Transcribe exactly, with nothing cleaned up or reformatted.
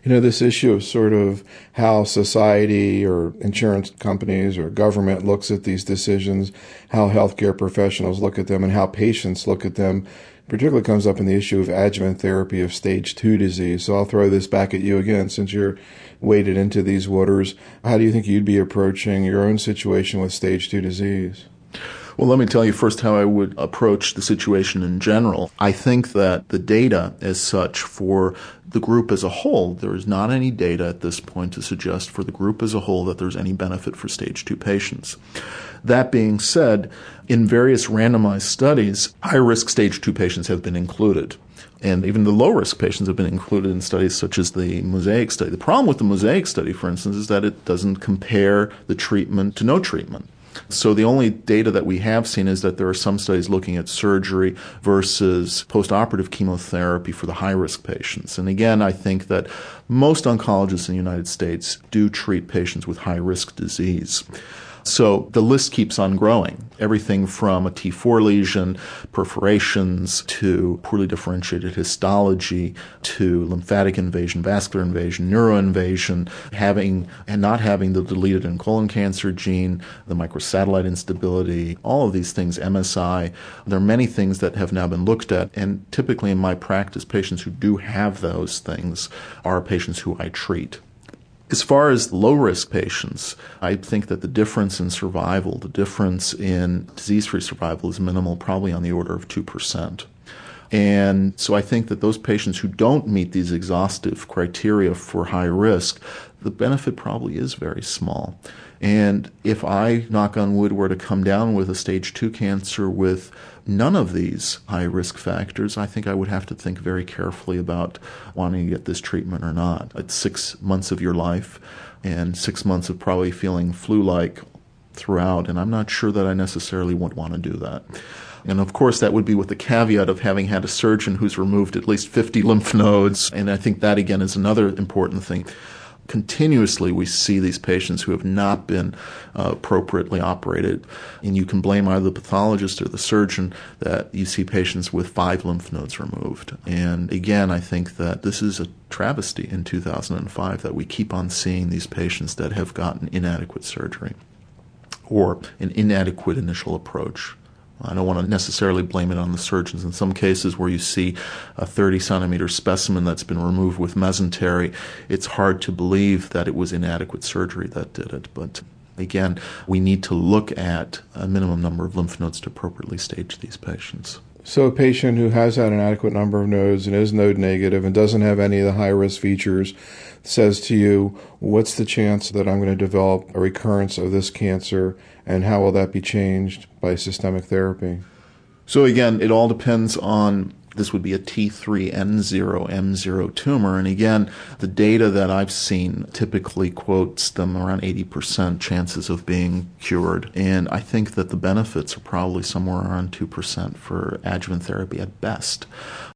You know, this issue of sort of how society or insurance companies or government looks at these decisions, how healthcare professionals look at them, and how patients look at them, particularly comes up in the issue of adjuvant therapy of stage two disease. So I'll throw this back at you again, since you're waded into these waters. How do you think you'd be approaching your own situation with stage two disease? Well, let me tell you first how I would approach the situation in general. I think that the data as such for the group as a whole, there is not any data at this point to suggest for the group as a whole that there's any benefit for stage two patients. That being said, in various randomized studies, high-risk stage two patients have been included. And even the low-risk patients have been included in studies such as the MOSAIC study. The problem with the MOSAIC study, for instance, is that it doesn't compare the treatment to no treatment. So the only data that we have seen is that there are some studies looking at surgery versus postoperative chemotherapy for the high-risk patients. And again, I think that most oncologists in the United States do treat patients with high-risk disease. So the list keeps on growing. Everything from a T four lesion, perforations, to poorly differentiated histology, to lymphatic invasion, vascular invasion, neuroinvasion, having and not having the deleted in colon cancer gene, the microsatellite instability, all of these things, M S I. There are many things that have now been looked at, and typically in my practice, patients who do have those things are patients who I treat. As far as low-risk patients, I think that the difference in survival, the difference in disease-free survival is minimal, probably on the order of two percent. And so I think that those patients who don't meet these exhaustive criteria for high risk, the benefit probably is very small. And if I, knock on wood, were to come down with a stage two cancer with none of these high-risk factors, I think I would have to think very carefully about wanting to get this treatment or not. It's six months of your life and six months of probably feeling flu-like throughout, and I'm not sure that I necessarily would want to do that. And of course, that would be with the caveat of having had a surgeon who's removed at least fifty lymph nodes, and I think that, again, is another important thing. Continuously, we see these patients who have not been uh, appropriately operated, and you can blame either the pathologist or the surgeon that you see patients with five lymph nodes removed. And again, I think that this is a travesty in two thousand five that we keep on seeing these patients that have gotten inadequate surgery or an inadequate initial approach. I don't want to necessarily blame it on the surgeons. In some cases where you see a thirty centimeter specimen that's been removed with mesentery, it's hard to believe that it was inadequate surgery that did it. But again, we need to look at a minimum number of lymph nodes to appropriately stage these patients. So a patient who has had an adequate number of nodes and is node negative and doesn't have any of the high-risk features says to you, what's the chance that I'm going to develop a recurrence of this cancer, and how will that be changed by systemic therapy? So again, it all depends on, this would be a T three N zero M zero tumor, and again, the data that I've seen typically quotes them around eighty percent chances of being cured, and I think that the benefits are probably somewhere around two percent for adjuvant therapy at best.